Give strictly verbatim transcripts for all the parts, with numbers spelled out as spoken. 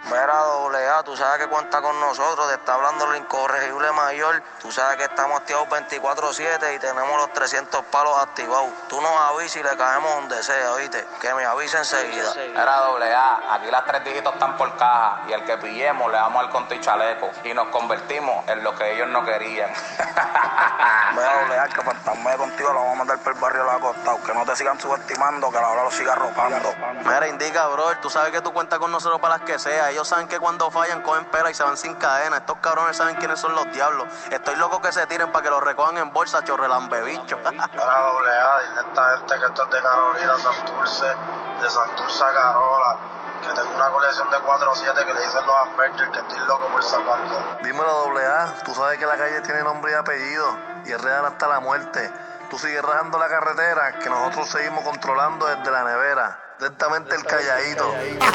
Mira, doble A, tú sabes que cuenta con nosotros, te está hablando el incorregible mayor. Tú sabes que estamos activados veinticuatro siete y tenemos los trescientos palos activados. Tú nos avisas y le caemos donde sea, ¿oíste? Que me avise enseguida. Mira, doble A, aquí las tres dígitos están por caja y el que pillemos le damos al conto y chaleco y nos convertimos en lo que ellos no querían. Mira, doble A, que fantasme contigo lo vamos a mandar por el barrio de la costa. Que no te sigan subestimando, que la hora lo siga arropando. Mira, indica, bro, tú sabes que tú cuentas con nosotros para las que sea. Ellos saben que cuando fallan cogen pela y se van sin cadena. Estos cabrones saben quiénes son los diablos. Estoy loco que se tiren para que los recojan en bolsa, chorrelambebicho. Mira, doble A, dile a esta gente que esto es de Carolina, Santurce, de Santurce a Carola. Que tengo una colección de cuatro siete que le dicen los Avengers, que estoy loco por sacarlo. Dímelo, doble A, tú sabes que la calle tiene nombre y apellido y es real hasta la muerte. Tú sigues rajando la carretera que nosotros seguimos controlando desde la nevera. Directamente el calladito.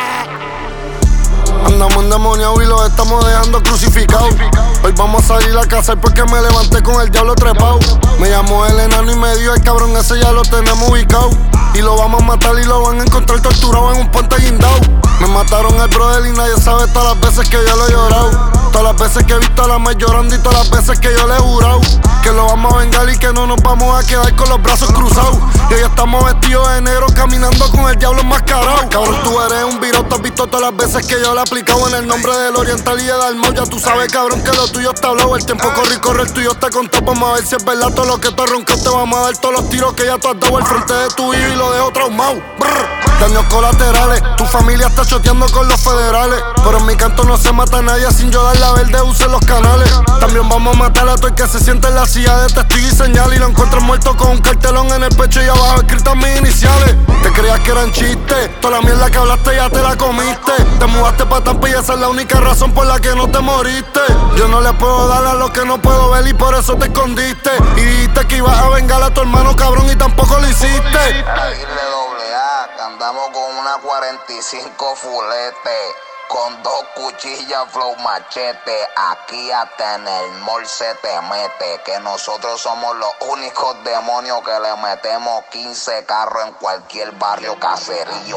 Andamos endemoniados y los estamos dejando crucificados. Hoy vamos a salir a cazar porque me levanté con el diablo trepado. Me llamó el enano y me dijo, el cabrón ese ya lo tenemos ubicado. Y lo vamos a matar y lo van a encontrar torturado en un puente guindado. Me mataron el brother y nadie sabe todas las veces que yo lo he llorado. Todas las veces que he visto a la mes llorando y todas las veces que yo le he jurado que lo vamos a vengar y que no nos vamos a quedar con los brazos cruzados. Y hoy estamos vestidos de negro caminando con el diablo enmascarado. Cabrón, tú eres un virus, tú has visto todas las veces que yo le he aplicado en el nombre del Oriental y de Dalmau. Ya tú sabes, cabrón, que lo tuyo está hablado. El tiempo corre y corre, el tuyo está contado. Vamos a ver si es verdad todo lo que tú has roncado. Te vamos a dar todos los tiros que ya tú has dado al frente de tu hijo y lo dejo traumado. Brr. Daños colaterales, tu familia está choteando con los federales. Pero en mi canto no se mata a nadie sin yo dar la verde, use los canales. También vamos a matar a todo el que se siente en la silla de testigo y señal. Y lo encuentro muerto con un cartelón en el pecho y abajo escritas mis iniciales. Te creías que eran chistes, toda la mierda que hablaste ya te la comiste. Te mudaste pa' Tampa y esa es la única razón por la que no te moriste. Yo no le puedo dar a lo que no puedo ver y por eso te escondiste. Y dijiste que ibas a vengar a tu hermano, cabrón, y tampoco lo hiciste. Dile doble A, que andamos con una cuarenta y cinco fulete, con dos cuchillas flow machete. Aquí hasta en el mall se te mete, que nosotros somos los únicos demonios que le metemos quince carros en cualquier barrio caserío.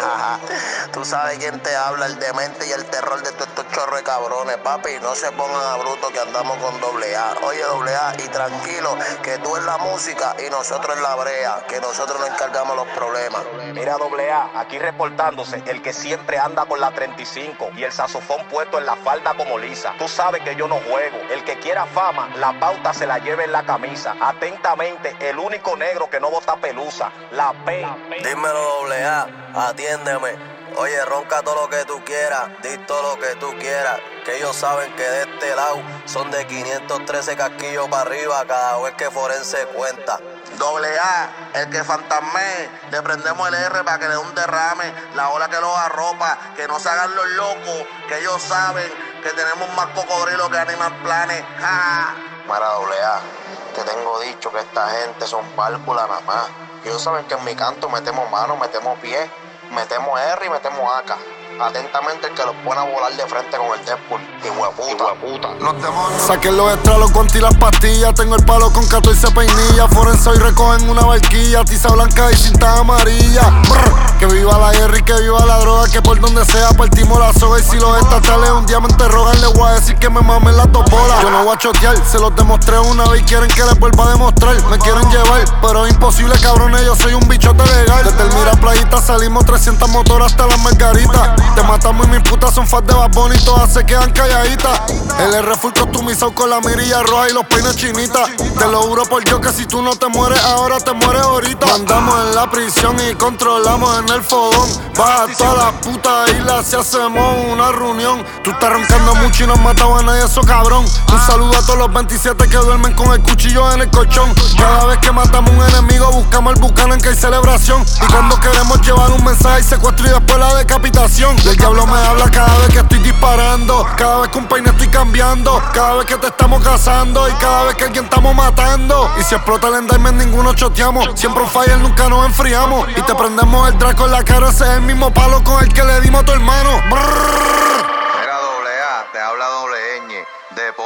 Tú sabes quién te habla, el demente y el terror de todos estos chorros de cabrones, papi. No se pongan a bruto que andamos con doble A. Oye, doble A, y tranquilo, que tú en la música y nosotros en la brea, que nosotros nos encargamos los problemas. Mira, doble A, aquí reportándose el que siempre anda con la treinta y cinco y el saxofón puesto en la falda como lisa. Tú sabes que yo no juego. El que quiera fama, la pauta se la lleve en la camisa. Atentamente, el único negro que no bota pelusa, la P. Dímelo, doble A, atiéndeme. Oye, ronca todo lo que tú quieras, di todo lo que tú quieras, que ellos saben que de este lado son de quinientos trece casquillos para arriba cada vez que Forense cuenta. Doble A, el que fantasme, le prendemos el R para que le dé un derrame, la ola que los arropa, que no se hagan los locos, que ellos saben que tenemos más cocodrilo que Animal Planet. ¡Ja! Mira, doble A, te tengo dicho que esta gente son pálculas nada más. Ellos saben que en mi canto metemos mano, metemos pie, metemos R y metemos A K. Atentamente el que los pone a volar de frente con el Deadpool. Hijueputa, puta. Los demonios. Saquen los extras, los guantes y las pastillas. Tengo el palo con catorce peinillas. Forense hoy recogen una barquilla. Tiza blanca y cinta amarilla. Brr. Que viva la guerra y que viva la droga. Que por donde sea partimos la soga. Y si los estatales un diamante rogan, les voy a decir que me mamen las dos bolas. Yo no voy a chotear, se los demostré una vez y quieren que les vuelva a demostrar. Me quieren llevar, pero es imposible, cabrones. Yo soy un bichote legal. Desde el Mira Playita salimos trescientas motoras hasta las margaritas. Te matamos y mis putas son fans de Bad Bunny, todas se quedan calladitas. El R full customizado con la mirilla roja y los peines chinitas. Te lo juro por Dios que si tú no te mueres ahora, te mueres ahorita. Mandamos en la prisión y controlamos en el fogón. Baja toda la puta isla si hacemos una reunión. Tú estás roncando mucho y no has matado a nadie, eso cabrón. Un saludo a todos los veintisiete que duermen con el cuchillo en el colchón. Cada vez que matamos un enemigo buscamos el Buchanan que hay celebración. Y cuando queremos llevar un mensaje y secuestro y después la decapitación. El diablo me habla cada vez que estoy disparando, cada vez que un peine estoy cambiando, cada vez que te estamos cazando y cada vez que alguien estamos matando. Y si explota el enderman ninguno choteamos, siempre un fire nunca nos enfriamos. Y te prendemos el draco en la cara, ese es el mismo palo con el que le dimos a tu hermano. Brrr. Mira, doble A, te habla doble ñ de Ponce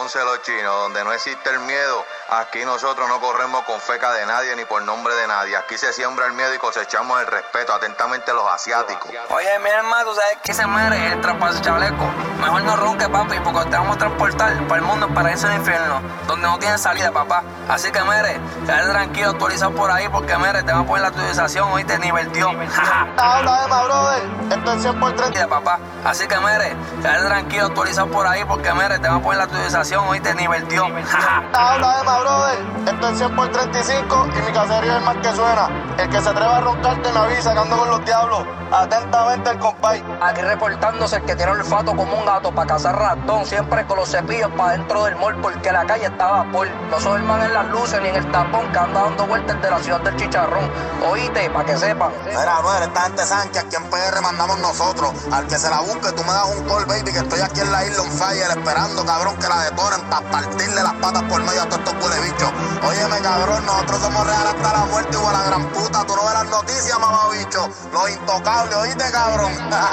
Ponce los chinos, donde no existe el miedo, aquí nosotros no corremos con feca de nadie ni por nombre de nadie. Aquí se siembra el miedo y cosechamos el respeto. Atentamente los asiáticos. Oye, mi hermano, ¿tú sabes qué se muere? El traspaso chaleco. Mejor no ronque, papi, porque te vamos a transportar para el mundo, para ese infierno, donde no tiene salida, papá. Así que, mere, quédate tranquilo, actualizado por ahí, porque, mere, te va a poner la actualización, oíste, nivel Dios. Habla, Emma, brother. Esto es cien por treinta. Papá. Así que, mere, quédate tranquilo, actualizado por ahí, porque, mere, te va a poner la actualización, oíste, nivel Dios. Habla, Emma, brother. Esto es cien por treinta y cinco y mi caserío es el más que suena. El que se atreva a roncarte me avisa que ando con los diablos. Atentamente el compay. Aquí reportándose el que tiene el olfato como un gato para cazar ratón, siempre con los cepillos para dentro del mall, porque la calle estaba por. No se duerman en las luces ni en el tapón que anda dando vueltas de la ciudad del chicharrón. Oíste, para que sepan. Mira, Noel, esta gente sabe que aquí en P R mandamos nosotros. Al que se la busque, tú me das un call, baby, que estoy aquí en la isla on fire esperando, cabrón, que la detonen para partirle las patas por medio a todos estos huele bichos. Óyeme, cabrón, nosotros somos real hasta la muerte, igual a la gran puta. Tú no ves las noticias, mamá bicho. Los intocables, oíste, cabrón.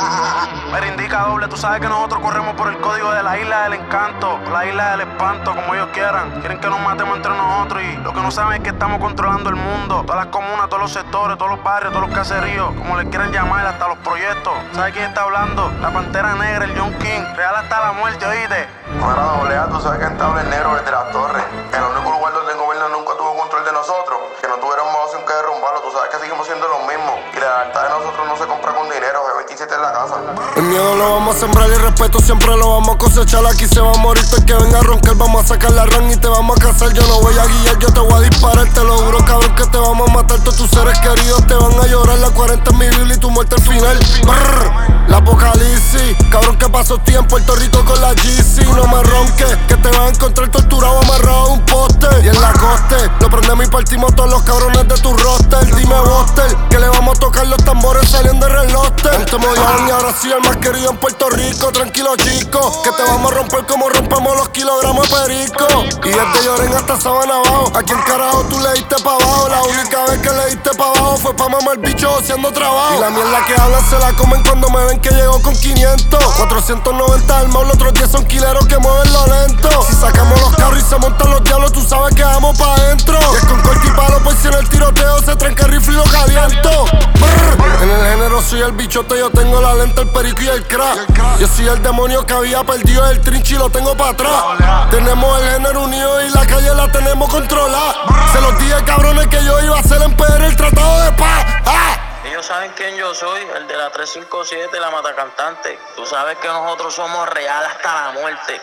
Mira, indica doble, tú sabes que nosotros corremos por el código de la isla del encanto, la isla del espanto, como ellos quieran. Quieren que nos matemos entre nosotros y lo que no saben es que estamos controlando el mundo. Todas las comunas, todos los sectores, todos los barrios, todos los caseríos, como les quieran llamar, hasta los proyectos. ¿Sabes quién está hablando? La Pantera Negra, el John King, real hasta la muerte, oíste. Mira, doble A, tú sabes que está el negro desde las torres. El único lugar donde el gobierno nunca tuvo control de nosotros, que no tuviéramos opción que derrumbarlo. Tú sabes que seguimos siendo los mismos. Y la lealtad de nosotros no se compra con dinero. G veintisiete en la casa. El miedo lo vamos a sembrar y el respeto siempre lo vamos a cosechar. Aquí se va a morir todo el que venga a roncar. Vamos a sacar la ran y te vamos a casar. Yo no voy a guiar, yo te voy a disparar. Te lo juro, cabrón, que te vamos a matar. Todos tus seres queridos te van a llorar. La cuarenta en mi Biblia y tu muerte al final. Brrr, la apocalipsis. Cabrón, que pasó tiempo en Puerto Rico con la G C. No me ronques, que te vas a encontrar torturado amarrado a un poste. Y en la coste, lo prendemos y partimos todos los cabrones de tu roster. Dime, Buster, que le vamos a tocar los tambores saliendo de reloster. Antes Moyan y ahora sí el más querido en Puerto Rico. Tranquilo, chico, que te vamos a romper como rompemos los kilogramos de perico. Y desde Lloren hasta Sabana abajo, ¿a quién carajo tú le diste pa' abajo? La única vez que le diste pa' abajo fue pa' mamar bicho haciendo trabajo. Y la mierda que hablan se la comen cuando me ven que llego con quinientos. cuatrocientos noventa armados, los otros diez son quileros que mueven lo lento. Si sacamos los carros y se montan los diablos, tú sabes que vamos pa' adentro. Y es con corte y palo, pues si en el tiroteo se tranca el rifle y lo caliento. Brr. En el género soy el bichote, yo tengo la lenta, el perico y el crack. Yo soy el demonio que había perdido el trinchi y lo tengo pa' atrás. Tenemos el género unido y la calle la tenemos controlada. Se los dije, cabrones, que yo iba a hacer en P R el tratado de paz. ¡Ah! Ellos saben quién yo soy, el de la trescientos cincuenta y siete, la matacantante. Tú sabes que nosotros somos real hasta la muerte.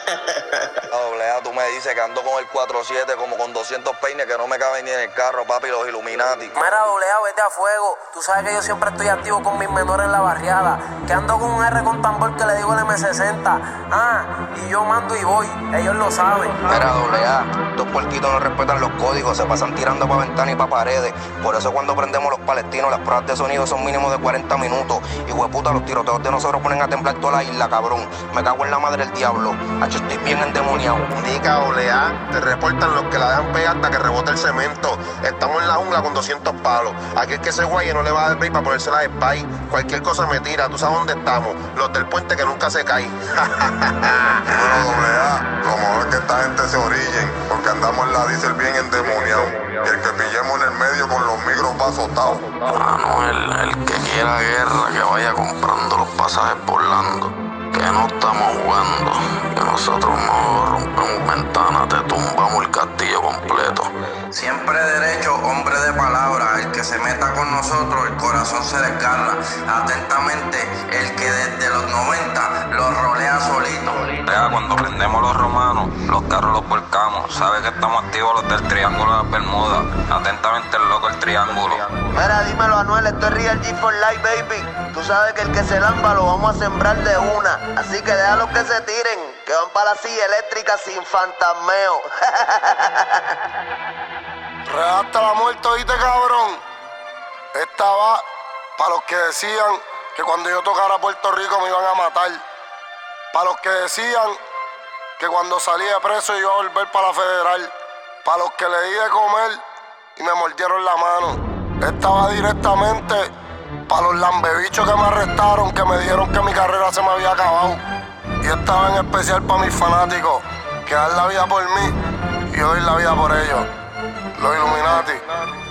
Doble A, tú me dices que ando con el cuatro siete como con doscientos peines que no me caben ni en el carro, papi, los Illuminati. Mira, doble A, vete a fuego. Tú sabes que yo siempre estoy activo con mis menores en la barriada. Que ando con un R con tambor que le digo el M sesenta. Ah, y yo mando y voy. Ellos lo saben. Mira, doble A, estos puerquitos no respetan los códigos, se pasan tirando pa' ventanas y pa' paredes. Por eso cuando prendemos los palestinos, las pruebas de sonido son mínimo de cuarenta minutos. Y hueputa, los tiroteos de nosotros ponen a temblar toda la isla, cabrón. Me cago en la madre del diablo. Hacho, estoy bien endemoniado. Indica, doble A, te reportan los que la dejan pegar hasta que rebote el cemento. Estamos en la jungla con doscientos palos. Aquí es que ese guaye no le va a dar break para ponérsela de spy. Cualquier cosa me tira, tú sabes dónde estamos. Los del puente que nunca se caen. Bueno, doble A, lo mejor es que esta gente se orillen, porque andamos en la diesel bien endemoniado. Y el que pillemos en el medio con los micros va azotado. Manuel, el que quiera guerra, que vaya comprando los pasajes por Lando. Que no estamos jugando, que nosotros no rompemos ventanas, te tumbamos el castillo completo. Siempre derecho, hombre de palabra. El que se meta con nosotros, el corazón se desgarra. Atentamente, el que desde los noventa los rolea solito. Ya cuando prendemos los romanos, los carros los volcamos. Sabe que estamos activos los del Triángulo de las Bermudas. Atentamente el loco el Triángulo. Mira, dímelo, Anuel, esto es Real G for Life, baby. Tú sabes que el que se lamba lo vamos a sembrar de una. Así que déjalos que se tiren, que van para la silla eléctrica sin fantasmeo. Real hasta la muerte, oíste, cabrón. Esta va para los que decían que cuando yo tocara Puerto Rico me iban a matar. Para los que decían que cuando salí de preso iba a volver para la federal. Para los que le di de comer y me mordieron la mano. Esta va directamente para los lambebichos que me arrestaron, que me dijeron que mi carrera se me había acabado. Y esta va en especial para mis fanáticos, que dan la vida por mí y yo doy la vida por ellos. Los Illuminati.